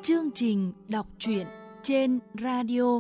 chương trình đọc truyện trên radio.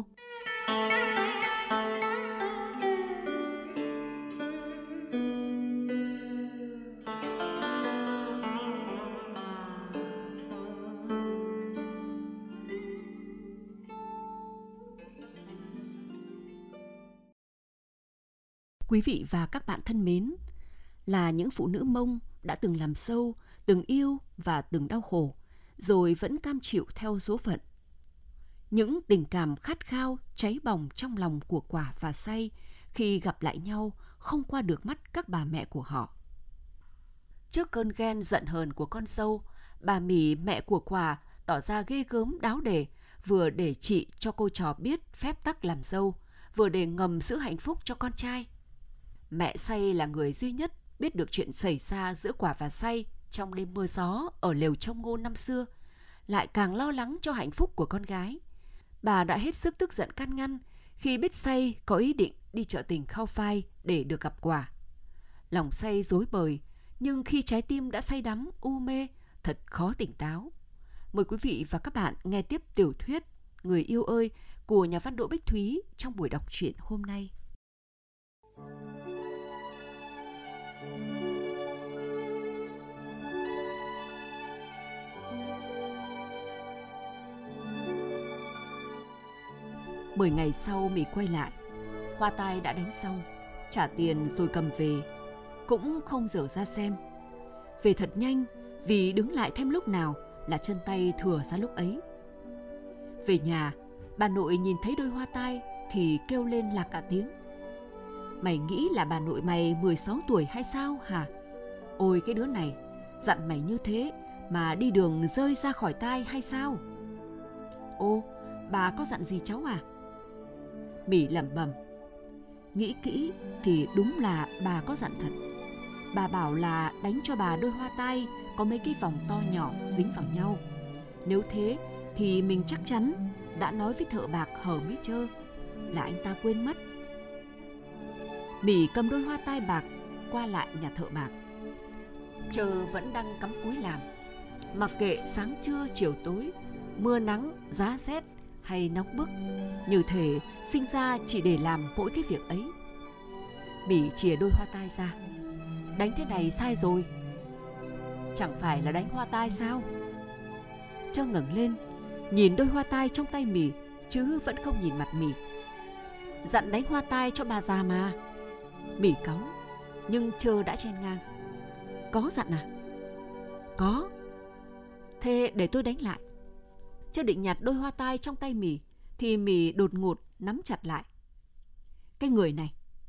Quý vị và các bạn thân mến, là những phụ nữ Mông đã từng làm sâu, từng yêu và từng đau khổ, rồi vẫn cam chịu theo số phận. Những tình cảm khát khao, cháy bỏng trong lòng của Quả và Say khi gặp lại nhau không qua được mắt các bà mẹ của họ. Trước cơn ghen giận hờn của con dâu, bà Mỉ, mẹ của Quả, tỏ ra ghê gớm đáo để, vừa để chị cho cô trò biết phép tắc làm dâu, vừa để ngầm giữ hạnh phúc cho con trai. Mẹ Say là người duy nhất biết được chuyện xảy ra giữa Quả và Say trong đêm mưa gió ở lều trông ngô năm xưa, lại càng lo lắng cho hạnh phúc của con gái. Bà đã hết sức tức giận can ngăn khi biết Say có ý định đi chợ tình Khao Phai để được gặp Quả. Lòng Say rối bời, nhưng khi trái tim đã say đắm, u mê, thật khó tỉnh táo. Mời quý vị và các bạn nghe tiếp tiểu thuyết Người yêu ơi của nhà văn Đỗ Bích Thúy trong buổi đọc truyện hôm nay. Mười ngày sau Mỉ quay lại, hoa tai đã đánh xong, trả tiền rồi cầm về, cũng không dở ra xem. Về thật nhanh, vì đứng lại thêm lúc nào là chân tay thừa ra lúc ấy. Về nhà, bà nội nhìn thấy đôi hoa tai thì kêu lên lạc cả tiếng. Mày nghĩ là bà nội mày 16 tuổi hay sao hả? Ôi cái đứa này, dặn mày như thế mà đi đường rơi ra khỏi tai hay sao? Ô, bà có dặn gì cháu à? Mỉ lẩm bẩm. Nghĩ kỹ thì đúng là bà có dặn thật. Bà bảo là đánh cho bà đôi hoa tai có mấy cái vòng to nhỏ dính vào nhau. Nếu thế thì mình chắc chắn đã nói với thợ bạc hở mí chơ là anh ta quên mất. Mỉ cầm đôi hoa tai bạc qua lại nhà thợ bạc. Chơ vẫn đang cắm cúi làm. Mặc kệ sáng trưa chiều tối, mưa nắng, giá rét hay nóng bức, như thể sinh ra chỉ để làm mỗi cái việc ấy. Mỉ chìa đôi hoa tai ra. Đánh thế này sai rồi. Chẳng phải là đánh hoa tai sao? Chơ ngẩng lên, nhìn đôi hoa tai trong tay Mỉ, chứ vẫn không nhìn mặt Mỉ. Dặn đánh hoa tai cho bà già mà. Mỉ cáu, nhưng Chơ đã chen ngang. Có dặn à? Có. Thế để tôi đánh lại. Chơ định nhặt đôi hoa tai trong tay Mỉ thì Mỉ đột ngột nắm chặt lại. Cái người này!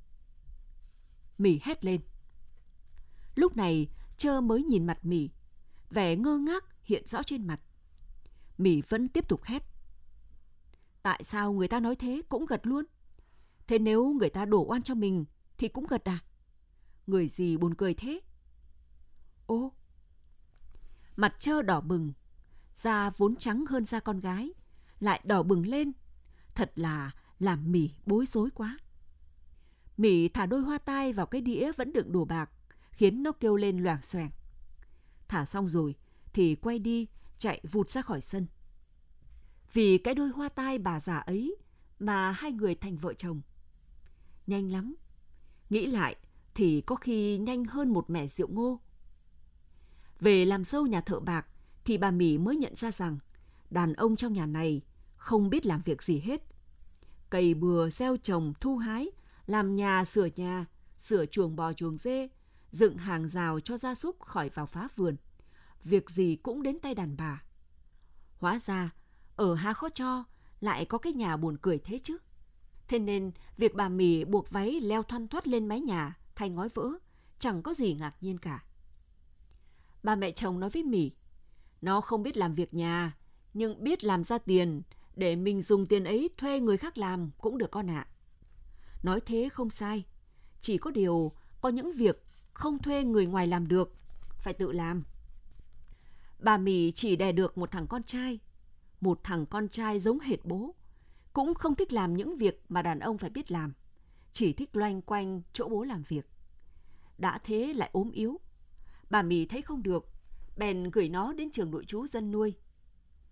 Mỉ hét lên. Lúc này Chơ mới nhìn mặt Mỉ, vẻ ngơ ngác hiện rõ trên mặt. Mỉ vẫn tiếp tục hét. Tại sao người ta nói thế cũng gật luôn? Thế nếu người ta đổ oan cho mình thì cũng gật à? Người gì buồn cười thế? Ô! Mặt Chơ đỏ bừng, da vốn trắng hơn da con gái, lại đỏ bừng lên. Thật là làm Mỉ bối rối quá. Mỉ thả đôi hoa tai vào cái đĩa vẫn đựng đồ bạc, khiến nó kêu lên loảng xoảng. Thả xong rồi thì quay đi, chạy vụt ra khỏi sân. Vì cái đôi hoa tai bà già ấy mà hai người thành vợ chồng. Nhanh lắm. Nghĩ lại thì có khi nhanh hơn một mẻ rượu ngô. Về làm dâu nhà thợ bạc thì bà Mỉ mới nhận ra rằng đàn ông trong nhà này không biết làm việc gì hết. Cày bừa, gieo trồng, thu hái, làm nhà, sửa chuồng bò chuồng dê, dựng hàng rào cho gia súc khỏi vào phá vườn. Việc gì cũng đến tay đàn bà. Hóa ra, ở Há Khó Cho lại có cái nhà buồn cười thế chứ. Thế nên, việc bà Mỉ buộc váy leo thoăn thoắt lên mái nhà thay ngói vỡ, chẳng có gì ngạc nhiên cả. Bà mẹ chồng nói với Mỉ, nó không biết làm việc nhà, nhưng biết làm ra tiền, để mình dùng tiền ấy thuê người khác làm cũng được con ạ. Nói thế không sai, chỉ có điều có những việc không thuê người ngoài làm được, phải tự làm. Bà Mỉ chỉ đẻ được một thằng con trai giống hệt bố, cũng không thích làm những việc mà đàn ông phải biết làm, chỉ thích loanh quanh chỗ bố làm việc. Đã thế lại ốm yếu. Bà Mỉ thấy không được, bèn gửi nó đến trường nội trú dân nuôi.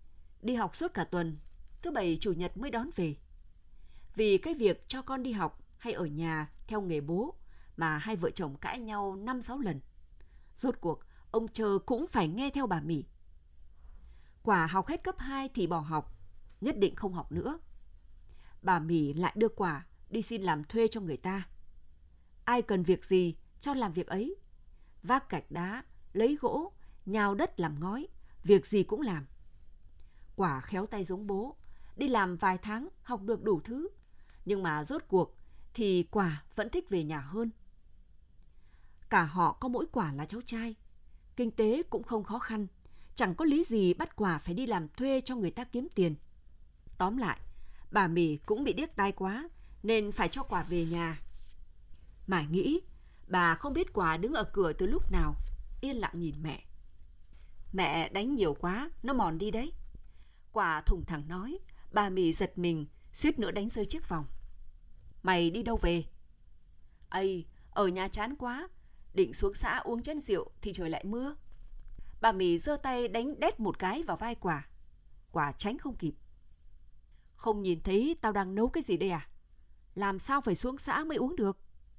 đi học suốt cả tuần, thứ Bảy Chủ nhật mới đón về. Vì cái việc cho con đi học hay ở nhà theo nghề bố mà hai vợ chồng cãi nhau 5-6 lần. Rốt cuộc, ông Trơ cũng phải nghe theo bà Mỉ. Quả học hết cấp 2 thì bỏ học, nhất định không học nữa. Bà Mỉ lại đưa Quả đi xin làm thuê cho người ta. Ai cần việc gì cho làm việc ấy. Vác gạch đá, lấy gỗ, nhào đất làm ngói, việc gì cũng làm. Quả khéo tay giống bố, đi làm vài tháng học được đủ thứ. Nhưng mà rốt cuộc thì Quả vẫn thích về nhà hơn. Cả họ có mỗi Quả là cháu trai. Kinh tế cũng không khó khăn, chẳng có lý gì bắt Quả phải đi làm thuê cho người ta kiếm tiền. Tóm lại, bà Mỉ cũng bị điếc tai quá nên phải cho Quả về nhà. Mà nghĩ, bà không biết Quả đứng ở cửa từ lúc nào, yên lặng nhìn mẹ. Mẹ đánh nhiều quá, nó mòn đi đấy. Quả thùng thẳng nói, bà Mỉ giật mình, suýt nữa đánh rơi chiếc vòng. Mày đi đâu về? Ây, ở nhà chán quá, định xuống xã uống chén rượu thì trời lại mưa. Bà Mỉ giơ tay đánh đét một cái vào vai Quả. Quả tránh không kịp. Không nhìn thấy tao đang nấu cái gì đây à? Làm sao phải xuống xã mới uống được?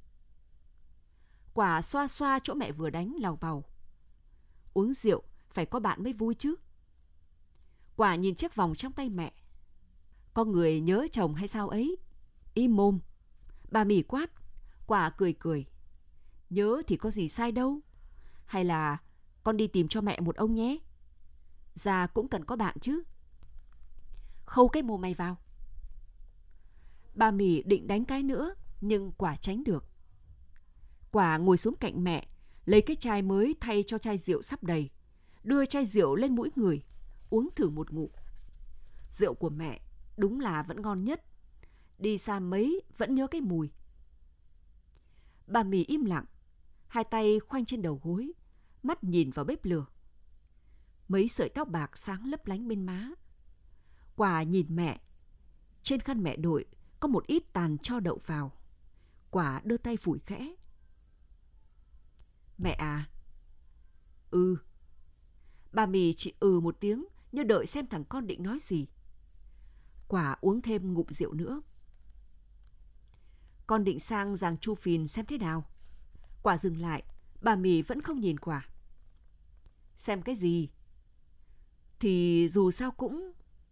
Quả xoa xoa chỗ mẹ vừa đánh làu bầu. Uống rượu phải có bạn mới vui chứ. Quả nhìn chiếc vòng trong tay mẹ. Có người nhớ chồng hay sao ấy? Im mồm. Bà Mỉ quát. Quả cười cười. Nhớ thì có gì sai đâu. Hay là con đi tìm cho mẹ một ông nhé. Già cũng cần có bạn chứ. Khâu cái mồm mày vào. Bà Mỉ định đánh cái nữa, nhưng Quả tránh được. Quả ngồi xuống cạnh mẹ, lấy cái chai mới thay cho chai rượu sắp đầy, đưa chai rượu lên mũi người, uống thử một ngụm. Rượu của mẹ đúng là vẫn ngon nhất. Đi xa mấy vẫn nhớ cái mùi. Bà Mỉ im lặng, hai tay khoanh trên đầu gối, mắt nhìn vào bếp lửa. Mấy sợi tóc bạc sáng lấp lánh bên má. Quả nhìn mẹ. Trên khăn mẹ đội có một ít tàn tro đậu vào. Quả đưa tay phủi khẽ. Mẹ à? Ừ. Bà Mỉ chỉ một tiếng như đợi xem thằng con định nói gì. Quả uống thêm ngụm rượu nữa. Con định sang Giàng Chu Phìn xem thế nào. Quả dừng lại, bà Mỉ vẫn không nhìn Quả. Xem cái gì? Thì dù sao cũng...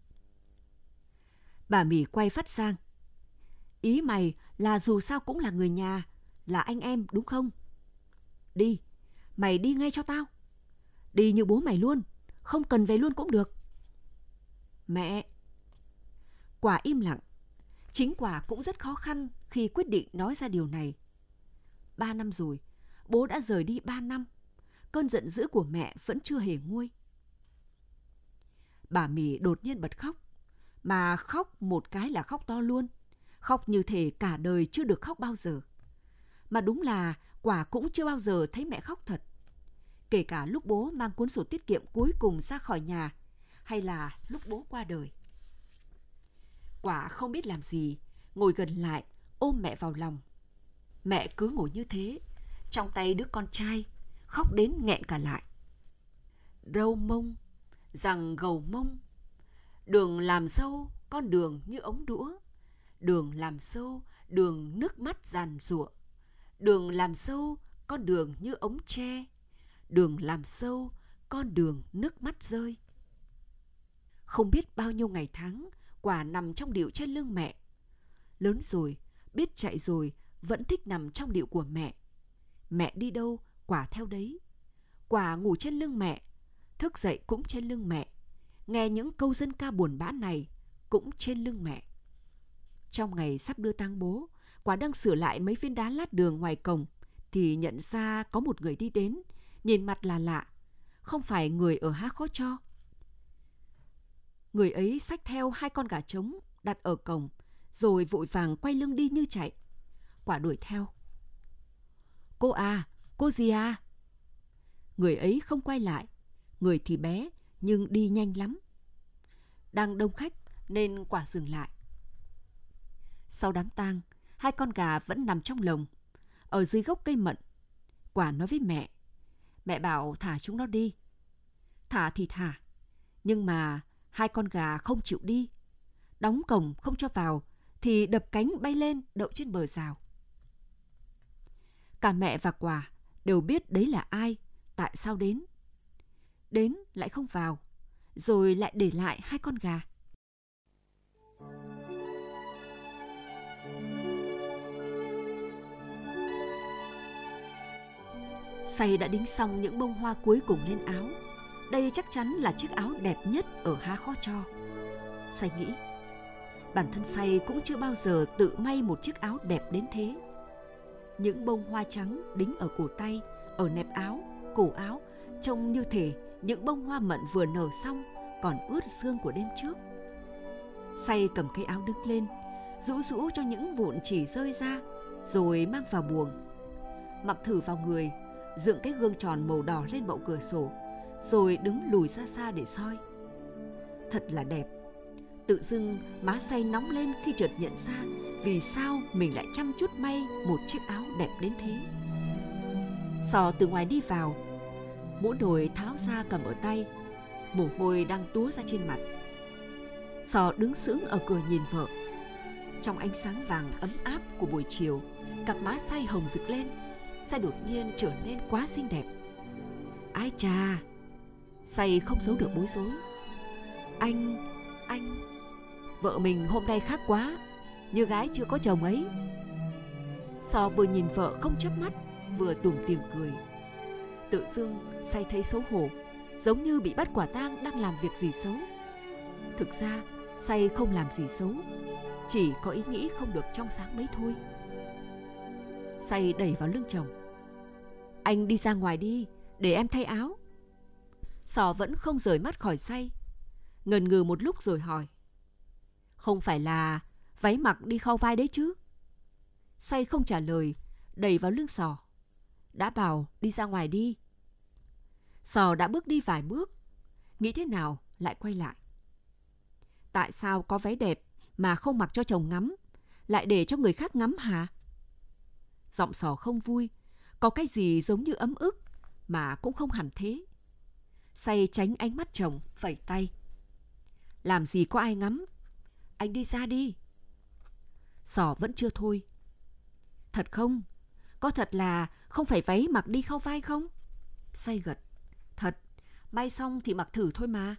Bà Mỉ quay phát sang. Ý mày là dù sao cũng là người nhà, là anh em đúng không? Đi, mày đi ngay cho tao. Đi như bố mày luôn, không cần về luôn cũng được. Mẹ! Quả im lặng. Chính Quả cũng rất khó khăn khi quyết định nói ra điều này. 3 năm rồi, bố đã rời đi 3 năm. Cơn giận dữ của mẹ vẫn chưa hề nguôi. Bà Mỉ đột nhiên bật khóc. Mà khóc một cái là khóc to luôn. Khóc như thể cả đời chưa được khóc bao giờ. Mà đúng là Quả cũng chưa bao giờ thấy mẹ khóc thật. Kể cả lúc bố mang cuốn sổ tiết kiệm cuối cùng ra khỏi nhà, hay là lúc bố qua đời. Quả không biết làm gì, ngồi gần lại, ôm mẹ vào lòng. Mẹ cứ ngồi như thế, trong tay đứa con trai, khóc đến nghẹn cả lại. Râu mông, rằng gầu mông, đường làm sâu, con đường như ống đũa. Đường làm sâu, đường nước mắt giàn giụa. Đường làm sâu, con đường như ống tre. Đường làm sâu, con đường nước mắt rơi. Không biết bao nhiêu ngày tháng, Quả nằm trong điệu trên lưng mẹ. Lớn rồi, biết chạy rồi, vẫn thích nằm trong điệu của mẹ. Mẹ đi đâu, Quả theo đấy. Quả ngủ trên lưng mẹ, thức dậy cũng trên lưng mẹ. Nghe những câu dân ca buồn bã này cũng trên lưng mẹ. Trong ngày sắp đưa tang bố, Quả đang sửa lại mấy viên đá lát đường ngoài cổng thì nhận ra có một người đi đến, nhìn mặt là lạ, không phải người ở Há Khó Cho. Người ấy xách theo 2 con gà trống đặt ở cổng, rồi vội vàng quay lưng đi như chạy. Quả đuổi theo. Cô à, cô gì à? Người ấy không quay lại, người thì bé nhưng đi nhanh lắm. Đang đông khách nên Quả dừng lại. Sau đám tang, 2 con gà vẫn nằm trong lồng, ở dưới gốc cây mận. Quả nói với mẹ. Mẹ bảo thả chúng nó đi. Thả thì thả, nhưng mà Hai con gà không chịu đi, đóng cổng không cho vào, thì đập cánh bay lên đậu trên bờ rào. Cả mẹ và Quả đều biết đấy là ai, tại sao đến. Đến lại không vào, rồi lại để lại hai con gà. Say đã đính xong những bông hoa cuối cùng lên áo. Đây chắc chắn là chiếc áo đẹp nhất ở há khó cho. Say nghĩ, bản thân Say cũng chưa bao giờ tự may một chiếc áo đẹp đến thế. Những bông hoa trắng đính ở cổ tay, ở nẹp áo, cổ áo, trông như thể những bông hoa mận vừa nở xong còn ướt sương của đêm trước. Say cầm cái áo đứng lên, rũ rũ cho những vụn chỉ rơi ra, rồi mang vào buồng. Mặc thử vào người, dựng cái gương tròn màu đỏ lên bậu cửa sổ, rồi đứng lùi ra xa để soi. Thật là đẹp. Tự dưng má Say nóng lên khi chợt nhận ra vì sao mình lại chăm chút may một chiếc áo đẹp đến thế. Sò từ ngoài đi vào, mũ nồi tháo ra cầm ở tay, mồ hôi đang túa ra trên mặt. Sò đứng sững ở cửa nhìn vợ. Trong ánh sáng vàng ấm áp của buổi chiều, cặp má Say hồng rực lên. Say đột nhiên trở nên quá xinh đẹp. Ái chà! Say không giấu được bối rối. Anh... Vợ mình hôm nay khác quá, như gái chưa có chồng ấy. Sò vừa nhìn vợ không chớp mắt, vừa tủm tỉm cười. Tự dưng Say thấy xấu hổ, giống như bị bắt quả tang đang làm việc gì xấu. Thực ra Say không làm gì xấu, chỉ có ý nghĩ không được trong sáng mấy thôi. Say đẩy vào lưng chồng. Anh đi ra ngoài đi, để em thay áo. Sò vẫn không rời mắt khỏi Say, ngần ngừ một lúc rồi hỏi. Không phải là váy mặc đi khâu vai đấy chứ? Say không trả lời, đẩy vào lưng Sò. Đã bảo đi ra ngoài đi. Sò đã bước đi vài bước, nghĩ thế nào lại quay lại. Tại sao có váy đẹp mà không mặc cho chồng ngắm, lại để cho người khác ngắm hả? Giọng Sò không vui, có cái gì giống như ấm ức mà cũng không hẳn thế. Say tránh ánh mắt chồng, phẩy tay. Làm gì có ai ngắm, anh đi ra đi. Sò vẫn chưa thôi. Thật không? Có thật là không phải váy mặc đi khâu vai không? Say gật. Thật, may xong thì mặc thử thôi mà.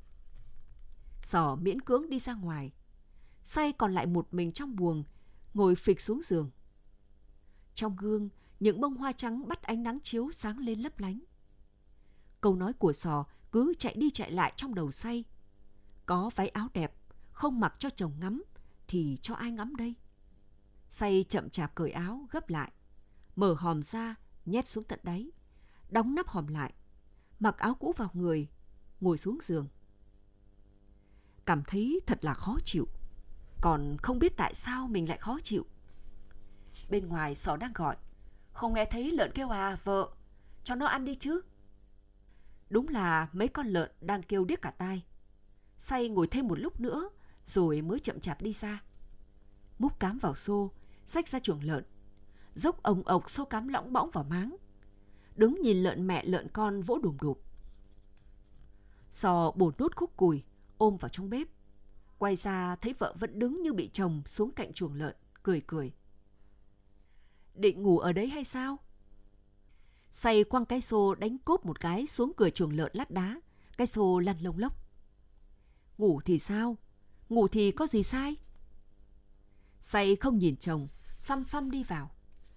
Sò miễn cưỡng đi ra ngoài. Say còn lại một mình trong buồng, ngồi phịch xuống giường. Trong gương, những bông hoa trắng bắt ánh nắng chiếu sáng lên lấp lánh. Câu nói của Sò cứ chạy đi chạy lại trong đầu Say. Có váy áo đẹp, không mặc cho chồng ngắm, thì cho ai ngắm đây? Say chậm chạp cởi áo, gấp lại, mở hòm ra, nhét xuống tận đáy, đóng nắp hòm lại, mặc áo cũ vào người, ngồi xuống giường. Cảm thấy thật là khó chịu, còn không biết tại sao mình lại khó chịu. Bên ngoài Sò đang gọi. Không nghe thấy lợn kêu à vợ, cho nó ăn đi chứ. Đúng là mấy con lợn đang kêu điếc cả tai. Say ngồi thêm một lúc nữa rồi mới chậm chạp đi ra. Múc cám vào xô, xách ra chuồng lợn, dốc ồng ộc xô cám lõng bõng vào máng. Đứng nhìn lợn mẹ lợn con vỗ đùm đụp. Sò bổ nốt khúc cùi, ôm vào trong bếp. Quay ra thấy vợ vẫn đứng như bị chồng xuống cạnh chuồng lợn, cười cười. Định ngủ ở đấy hay sao? Say quăng cái xô đánh cốp một cái xuống cửa chuồng lợn lát đá. Cái xô lăn lông lốc. Ngủ thì sao? Ngủ thì có gì sai? Say không nhìn chồng, phăm phăm đi vào.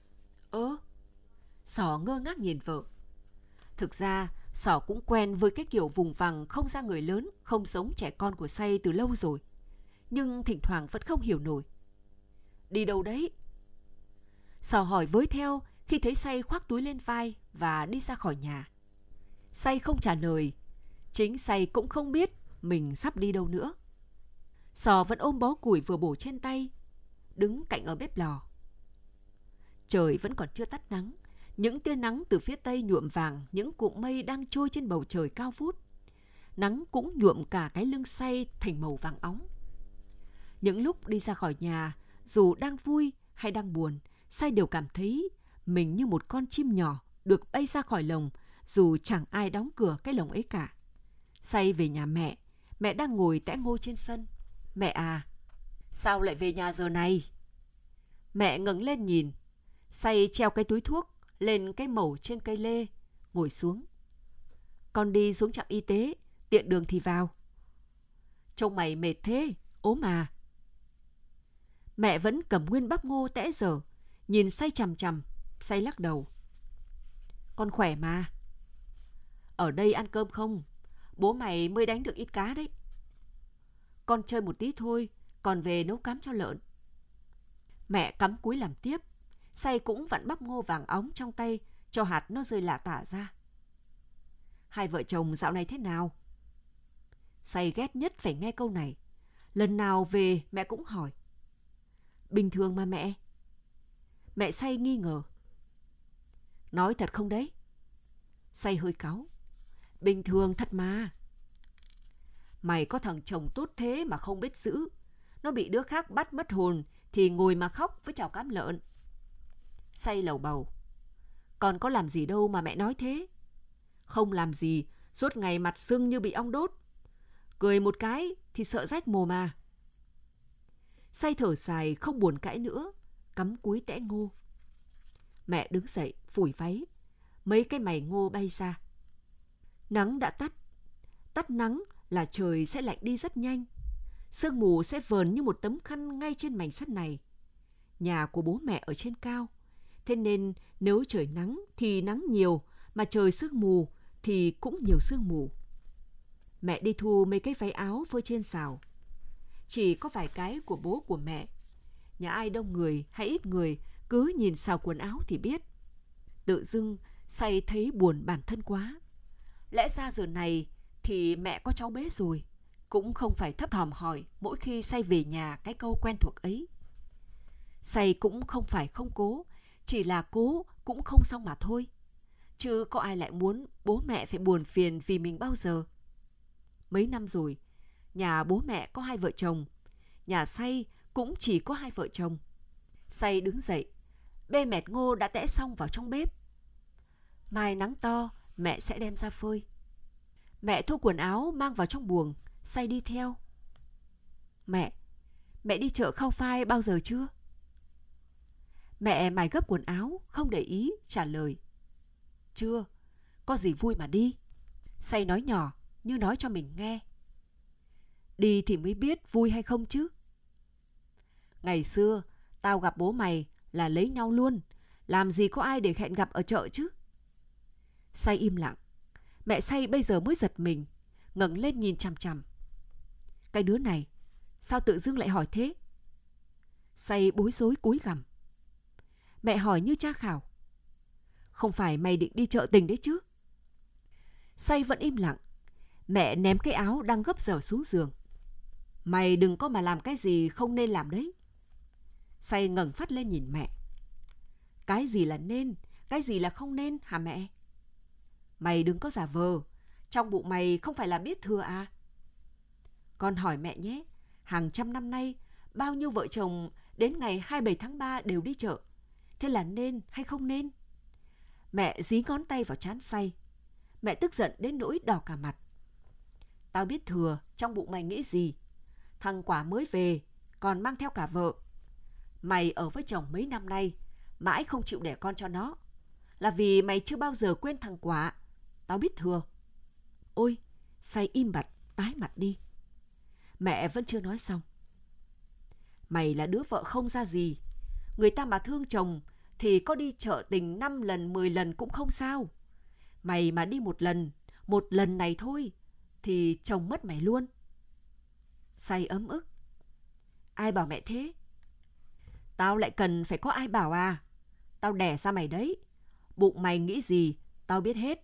Sò ngơ ngác nhìn vợ. Thực ra Sò cũng quen với cái kiểu vùng vằng không ra người lớn, không giống trẻ con của Say từ lâu rồi. Nhưng thỉnh thoảng vẫn không hiểu nổi. Đi đâu đấy? Sò hỏi với theo khi thấy Say khoác túi lên vai và đi ra khỏi nhà. Say không trả lời. Chính Say cũng không biết mình sắp đi đâu nữa. Sò vẫn ôm bó củi vừa bổ trên tay, đứng cạnh ở bếp lò. Trời vẫn còn chưa tắt nắng. Những tia nắng từ phía tây nhuộm vàng những cụm mây đang trôi trên bầu trời cao vút. Nắng cũng nhuộm cả cái lưng Say thành màu vàng óng. Những lúc đi ra khỏi nhà, dù đang vui hay đang buồn, Say đều cảm thấy mình như một con chim nhỏ được bay ra khỏi lồng, dù chẳng ai đóng cửa cái lồng ấy cả. Say về nhà mẹ Mẹ đang ngồi tẽ ngô trên sân. Mẹ à, sao lại về nhà giờ này? Mẹ ngẩng lên nhìn. Say treo cái túi thuốc lên cái mẩu trên cây lê, ngồi xuống. Con đi xuống trạm y tế, tiện đường thì vào. Trông mày mệt thế, ốm à? Mẹ vẫn cầm nguyên bắp ngô tẽ dở, nhìn Say chằm chằm. Say lắc đầu. Con khỏe mà. Ở đây ăn cơm không? Bố mày mới đánh được ít cá đấy. Con chơi một tí thôi, còn về nấu cám cho lợn. Mẹ cắm cúi làm tiếp. Say cũng vặn bắp ngô vàng óng trong tay, cho hạt nó rơi lả tả ra. Hai vợ chồng dạo này thế nào? Say ghét nhất phải nghe câu này. Lần nào về mẹ cũng hỏi. Bình thường mà mẹ. Mẹ Say nghi ngờ. Nói thật không đấy? Say hơi cáu. Bình thường thật mà. Mày có thằng chồng tốt thế mà không biết giữ. Nó bị đứa khác bắt mất hồn thì ngồi mà khóc với chảo cám lợn. Say lầu bầu. Còn có làm gì đâu mà mẹ nói thế. Không làm gì, suốt ngày mặt sưng như bị ong đốt. Cười một cái thì sợ rách mồm mà. Say thở dài không buồn cãi nữa, cắm cúi tẽ ngô. Mẹ đứng dậy phủi váy, mấy cái mày ngô bay ra. Nắng đã tắt. Tắt nắng là trời sẽ lạnh đi rất nhanh. Sương mù sẽ vờn như một tấm khăn ngay trên mảnh sắt này. Nhà của bố mẹ ở trên cao, thế nên nếu trời nắng thì nắng nhiều, mà trời sương mù thì cũng nhiều sương mù. Mẹ đi thu mấy cái váy áo phơi trên xào. Chỉ có vài cái của bố của mẹ. Nhà ai đông người hay ít người, cứ nhìn xào quần áo thì biết. Tự dưng Say thấy buồn bản thân quá. Lẽ ra giờ này thì mẹ có cháu bé rồi, cũng không phải thấp thỏm hỏi mỗi khi Say về nhà cái câu quen thuộc ấy. Say cũng không phải không cố, chỉ là cố cũng không xong mà thôi. Chứ có ai lại muốn bố mẹ phải buồn phiền vì mình bao giờ. Mấy năm rồi, nhà bố mẹ có hai vợ chồng, nhà Say cũng chỉ có hai vợ chồng. Say đứng dậy, bê mẹt ngô đã tẽ xong vào trong bếp. Mai nắng to, mẹ sẽ đem ra phơi. Mẹ thu quần áo mang vào trong buồng, Say đi theo. Mẹ đi chợ Khao Phai bao giờ chưa? Mẹ mải gấp quần áo, không để ý, trả lời. Chưa, có gì vui mà đi. Say nói nhỏ, như nói cho mình nghe. Đi thì mới biết vui hay không chứ. Ngày xưa, tao gặp bố mày là lấy nhau luôn. Làm gì có ai để hẹn gặp ở chợ chứ. Say im lặng. Mẹ Say bây giờ mới giật mình, ngẩng lên nhìn chằm chằm. Cái đứa này, sao tự dưng lại hỏi thế? Say bối rối cúi gằm. Mẹ hỏi như tra khảo. Không phải mày định đi chợ tình đấy chứ? Say vẫn im lặng. Mẹ ném cái áo đang gấp dở xuống giường. Mày đừng có mà làm cái gì không nên làm đấy. Say ngẩng phát lên nhìn mẹ. Cái gì là nên, cái gì là không nên hả mẹ? Mày đừng có giả vờ. Trong bụng mày không phải là biết thừa à? Con hỏi mẹ nhé. Hàng trăm năm nay, bao nhiêu vợ chồng đến ngày 27 tháng 3 đều đi chợ. Thế là nên hay không nên? Mẹ dí ngón tay vào trán Say. Mẹ tức giận đến nỗi đỏ cả mặt. Tao biết thừa trong bụng mày nghĩ gì. Thằng Quả mới về, còn mang theo cả vợ. Mày ở với chồng mấy năm nay, mãi không chịu đẻ con cho nó. Là vì mày chưa bao giờ quên thằng Quả. Tao biết thừa. Ôi, Say im bặt, tái mặt đi. Mẹ vẫn chưa nói xong. Mày là đứa vợ không ra gì. Người ta mà thương chồng thì có đi chợ tình 5 lần, 10 lần cũng không sao. Mày mà đi một lần này thôi, thì chồng mất mày luôn. Say ấm ức. Ai bảo mẹ thế? Tao lại cần phải có ai bảo à? Tao đẻ ra mày đấy. Bụng mày nghĩ gì, tao biết hết.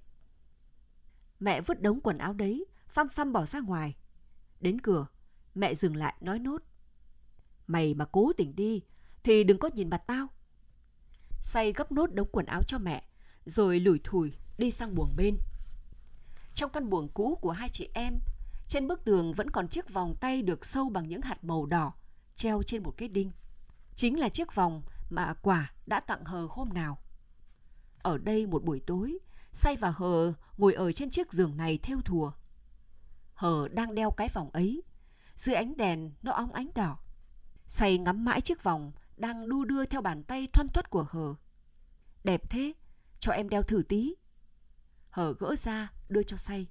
Mẹ vứt đống quần áo đấy, phăm phăm bỏ ra ngoài. Đến cửa, mẹ dừng lại nói nốt. Mày mà cố tình đi, thì đừng có nhìn mặt tao. Say gấp nốt đống quần áo cho mẹ, rồi lủi thủi đi sang buồng bên. Trong căn buồng cũ của hai chị em, trên bức tường vẫn còn chiếc vòng tay được sâu bằng những hạt màu đỏ, treo trên một cái đinh. Chính là chiếc vòng mà Quả đã tặng Hờ hôm nào. Ở đây một buổi tối, Say và Hờ ngồi ở trên chiếc giường này thêu thùa. Hờ đang đeo cái vòng ấy. Dưới ánh đèn nó óng ánh đỏ. Say ngắm mãi chiếc vòng đang đu đưa theo bàn tay thoăn thoắt của Hờ. Đẹp thế, cho em đeo thử tí. Hờ gỡ ra đưa cho Say.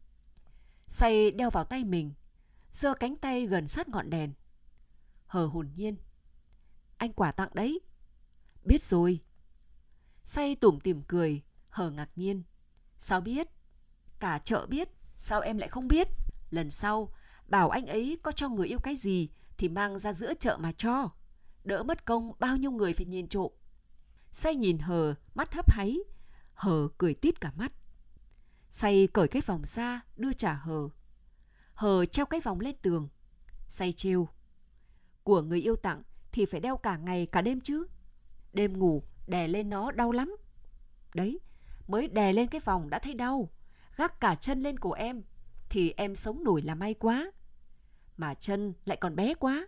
Say đeo vào tay mình, giơ cánh tay gần sát ngọn đèn. Hờ hồn nhiên. Anh quà tặng đấy. Biết rồi. Say tủm tỉm cười. Hờ ngạc nhiên. Sao biết? Cả chợ biết, sao em lại không biết? Lần sau bảo anh ấy có cho người yêu cái gì thì mang ra giữa chợ mà cho, đỡ mất công bao nhiêu người phải nhìn trộm. Say nhìn Hờ, mắt hấp háy. Hờ cười tít cả mắt. Say cởi cái vòng ra đưa trả Hờ. Hờ treo cái vòng lên tường. Say trêu. Của người yêu tặng thì phải đeo cả ngày cả đêm chứ. Đêm ngủ đè lên nó đau lắm. Đấy, mới đè lên cái vòng đã thấy đau. Gác cả chân lên cổ em thì em sống nổi là may quá. Mà chân lại còn bé quá.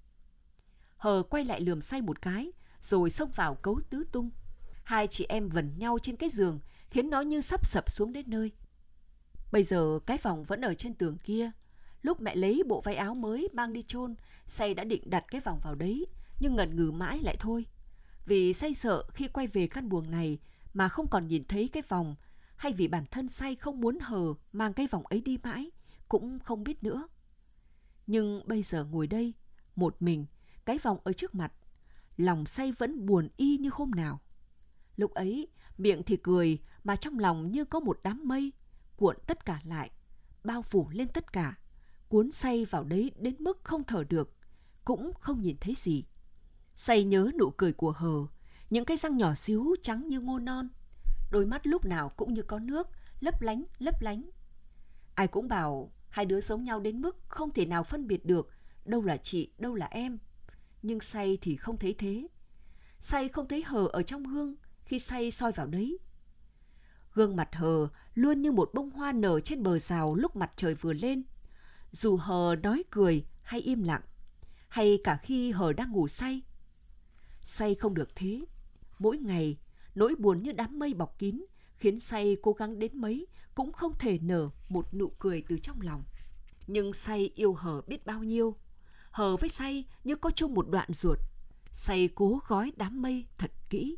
Hờ quay lại lườm Say một cái, rồi xông vào cấu tứ tung. Hai chị em vần nhau trên cái giường, khiến nó như sắp sập xuống đến nơi. Bây giờ cái vòng vẫn ở trên tường kia. Lúc mẹ lấy bộ váy áo mới mang đi chôn, Say đã định đặt cái vòng vào đấy, nhưng ngần ngừ mãi lại thôi. Vì Say sợ khi quay về căn buồng này mà không còn nhìn thấy cái vòng, hay vì bản thân Say không muốn Hờ mang cái vòng ấy đi mãi, cũng không biết nữa. Nhưng bây giờ ngồi đây, một mình, cái vòng ở trước mặt, lòng Say vẫn buồn y như hôm nào. Lúc ấy, miệng thì cười mà trong lòng như có một đám mây, cuộn tất cả lại, bao phủ lên tất cả, cuốn Say vào đấy đến mức không thở được, cũng không nhìn thấy gì. Say nhớ nụ cười của Hờ, những cái răng nhỏ xíu trắng như ngô non, đôi mắt lúc nào cũng như có nước, lấp lánh lấp lánh. Ai cũng bảo hai đứa giống nhau đến mức không thể nào phân biệt được đâu là chị, đâu là em. Nhưng Say thì không thấy thế. Say không thấy Hờ ở trong gương khi Say soi vào đấy. Gương mặt Hờ luôn như một bông hoa nở trên bờ rào lúc mặt trời vừa lên. Dù Hờ nói cười hay im lặng, hay cả khi Hờ đang ngủ say. Say không được thế. Mỗi ngày, nỗi buồn như đám mây bọc kín, khiến Say cố gắng đến mấy cũng không thể nở một nụ cười từ trong lòng. Nhưng Say yêu Hờ biết bao nhiêu. Hờ với Say như có chung một đoạn ruột. Say cố gói đám mây thật kỹ.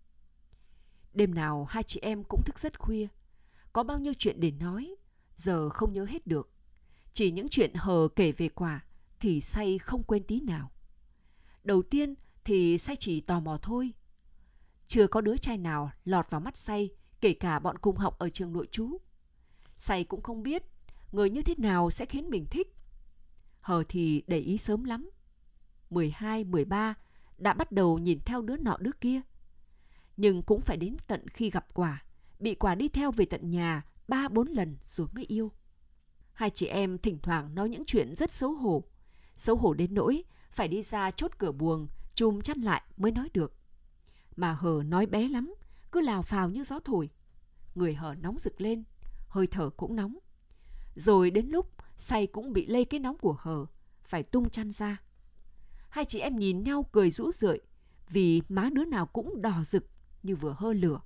Đêm nào hai chị em cũng thức rất khuya. Có bao nhiêu chuyện để nói, giờ không nhớ hết được. Chỉ những chuyện Hờ kể về Quả thì Say không quên tí nào. Đầu tiên thì Say chỉ tò mò thôi. Chưa có đứa trai nào lọt vào mắt Say, kể cả bọn cùng học ở trường nội trú. Say cũng không biết người như thế nào sẽ khiến mình thích. Hờ thì để ý sớm lắm. 12, 13 đã bắt đầu nhìn theo đứa nọ đứa kia. Nhưng cũng phải đến tận khi gặp Quả, bị Quả đi theo về tận nhà 3-4 lần rồi mới yêu. Hai chị em thỉnh thoảng nói những chuyện rất xấu hổ. Xấu hổ đến nỗi phải đi ra chốt cửa buồng, chùm chăn lại mới nói được. Mà Hờ nói bé lắm, cứ lào phào như gió thổi. Người Hờ nóng rực lên, hơi thở cũng nóng. Rồi đến lúc Say cũng bị lây cái nóng của Hờ, phải tung chăn ra. Hai chị em nhìn nhau cười rũ rượi, vì má đứa nào cũng đỏ rực như vừa hơ lửa.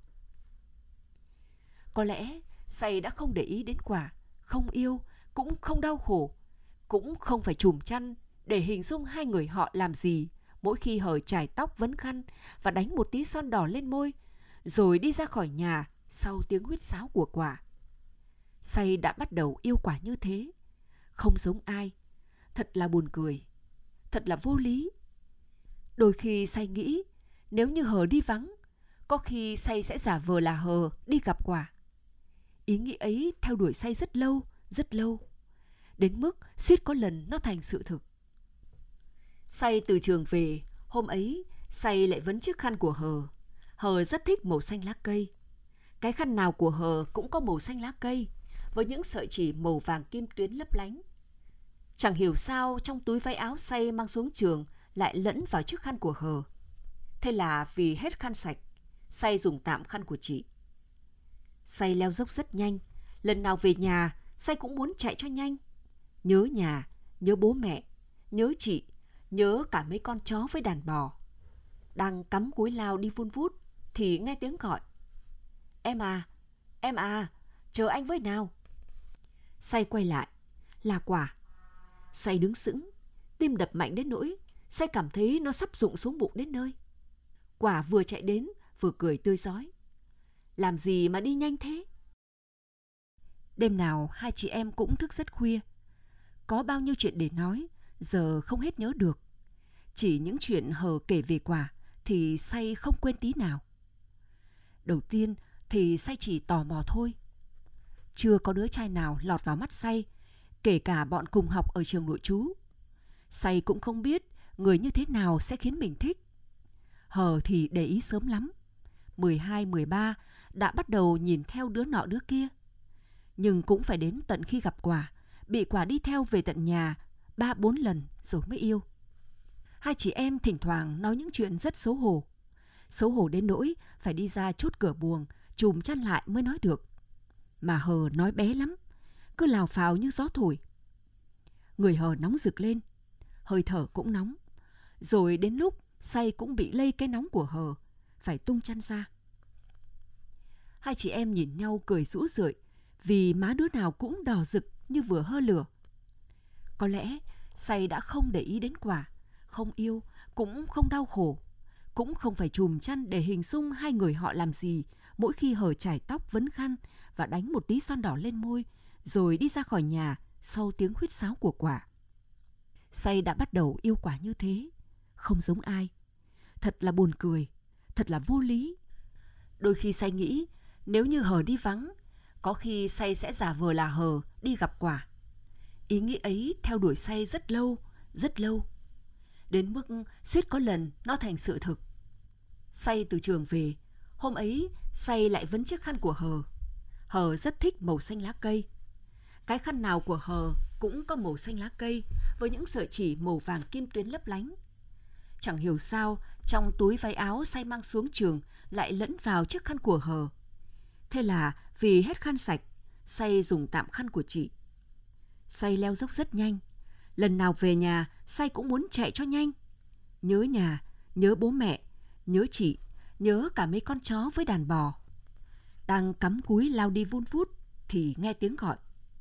Có lẽ Say đã không để ý đến Quả, không yêu, cũng không đau khổ, cũng không phải chùm chăn để hình dung hai người họ làm gì mỗi khi Hờ chải tóc vấn khăn và đánh một tí son đỏ lên môi, rồi đi ra khỏi nhà sau tiếng huýt sáo của Quả. Say đã bắt đầu yêu Quả như thế, không giống ai. Thật là buồn cười, thật là vô lý. Đôi khi Say nghĩ, nếu như Hờ đi vắng, có khi Say sẽ giả vờ là Hờ đi gặp Quả. Ý nghĩ ấy theo đuổi Say rất lâu, đến mức suýt có lần nó thành sự thực. Say từ trường về, hôm ấy Say lại vấn chiếc khăn của Hờ. Hờ rất thích màu xanh lá cây. Cái khăn nào của Hờ cũng có màu xanh lá cây, với những sợi chỉ màu vàng kim tuyến lấp lánh. Chẳng hiểu sao trong túi váy áo Say mang xuống trường lại lẫn vào chiếc khăn của Hờ. Thế là vì hết khăn sạch, Say dùng tạm khăn của chị. Say leo dốc rất nhanh. Lần nào về nhà, Say cũng muốn chạy cho nhanh. Nhớ nhà, nhớ bố mẹ, nhớ chị, nhớ cả mấy con chó với đàn bò. Đang cắm cúi lao đi vun vút thì nghe tiếng gọi. Em à, chờ anh với nào. Say quay lại, là Quả. Say đứng sững, tim đập mạnh đến nỗi Say cảm thấy nó sắp rụng xuống bụng đến nơi. Quả vừa chạy đến vừa cười tươi rói. Làm gì mà đi nhanh thế? Đêm nào hai chị em cũng thức rất khuya. Có bao nhiêu chuyện để nói, giờ không hết nhớ được. Chỉ những chuyện Hờ kể về Quả thì Say không quên tí nào. Đầu tiên thì Say chỉ tò mò thôi. Chưa có đứa trai nào lọt vào mắt Say, kể cả bọn cùng học ở trường nội trú. Say cũng không biết người như thế nào sẽ khiến mình thích. Hờ thì để ý sớm lắm. 12, 13 đã bắt đầu nhìn theo đứa nọ đứa kia. Nhưng cũng phải đến tận khi gặp Quả, bị Quả đi theo về tận nhà 3-4 lần rồi mới yêu. Hai chị em thỉnh thoảng nói những chuyện rất xấu hổ. Xấu hổ đến nỗi phải đi ra chốt cửa buồng, chùm chăn lại mới nói được. Mà Hờ nói bé lắm, cứ lào phào như gió thổi. Người Hờ nóng rực lên, hơi thở cũng nóng. Rồi đến lúc Say cũng bị lây cái nóng của Hờ, phải tung chăn ra. Hai chị em nhìn nhau cười rũ rượi, vì má đứa nào cũng đỏ rực như vừa hơ lửa. Có lẽ Say đã không để ý đến Quả, không yêu, cũng không đau khổ, cũng không phải chùm chăn để hình dung hai người họ làm gì mỗi khi Hờ chải tóc vấn khăn và đánh một tí son đỏ lên môi, rồi đi ra khỏi nhà sau tiếng huýt sáo của Quả. Say đã bắt đầu yêu Quả như thế, không giống ai. Thật là buồn cười, thật là vô lý. Đôi khi Say nghĩ nếu như Hờ đi vắng, có khi Say sẽ giả vờ là Hờ đi gặp Quả. Ý nghĩ ấy theo đuổi Say rất lâu, rất lâu. Đến mức suýt có lần nó thành sự thực. Say từ trường về, hôm ấy Say lại vấn chiếc khăn của Hờ. Hờ rất thích màu xanh lá cây. Cái khăn nào của Hờ cũng có màu xanh lá cây với những sợi chỉ màu vàng kim tuyến lấp lánh. Chẳng hiểu sao trong túi váy áo Say mang xuống trường lại lẫn vào chiếc khăn của Hờ. Thế là vì hết khăn sạch, Say dùng tạm khăn của chị. Say leo dốc rất nhanh. Lần nào về nhà, Say cũng muốn chạy cho nhanh. Nhớ nhà, nhớ bố mẹ, nhớ chị, nhớ cả mấy con chó với đàn bò. Đang cắm cúi lao đi vun vút thì nghe tiếng gọi.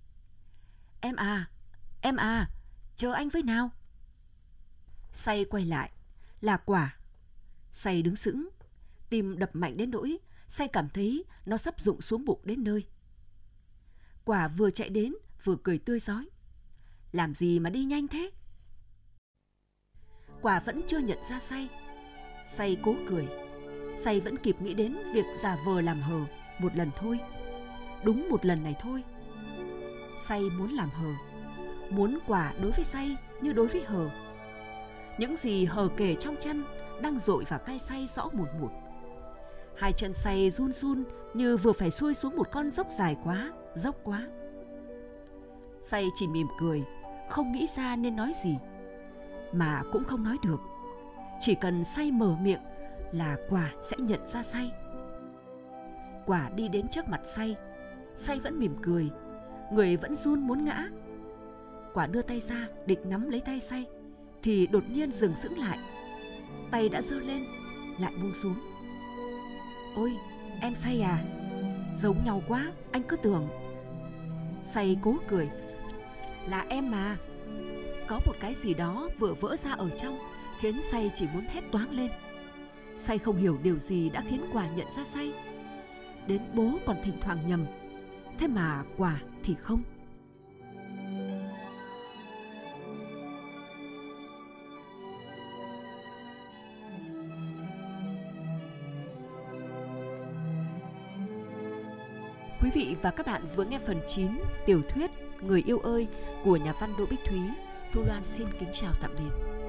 Em à, chờ anh với nào. Say quay lại, là Quả. Say đứng sững, tim đập mạnh đến nỗi Say cảm thấy nó sắp rụng xuống bụng đến nơi. Quả vừa chạy đến vừa cười tươi rói. Làm gì mà đi nhanh thế? Quả vẫn chưa nhận ra Say. Say cố cười. Say vẫn kịp nghĩ đến việc giả vờ làm Hờ một lần thôi. Đúng một lần này thôi. Say muốn làm Hờ, muốn Quả đối với Say như đối với Hờ. Những gì Hờ kể trong chăn đang dội vào tai Say rõ mồn một. Hai chân Say run run như vừa phải xuôi xuống một con dốc dài quá, dốc quá. Say chỉ mỉm cười, không nghĩ ra nên nói gì, mà cũng không nói được. Chỉ cần Say mở miệng là Quả sẽ nhận ra Say. Quả đi đến trước mặt Say. Say vẫn mỉm cười, người vẫn run muốn ngã. Quả đưa tay ra định nắm lấy tay Say thì đột nhiên dừng sững lại. Tay đã giơ lên lại buông xuống. Ôi, em Say à? Giống nhau quá, anh cứ tưởng. Say cố cười. Là em mà. Có một cái gì đó vừa vỡ ra ở trong khiến Say chỉ muốn hét toáng lên. Say không hiểu điều gì đã khiến Quả nhận ra Say. Đến bố còn thỉnh thoảng nhầm, thế mà Quả thì không. Quý vị và các bạn vừa nghe phần 9 tiểu thuyết Người yêu ơi của nhà văn Đỗ Bích Thúy. Thu Loan xin kính chào tạm biệt.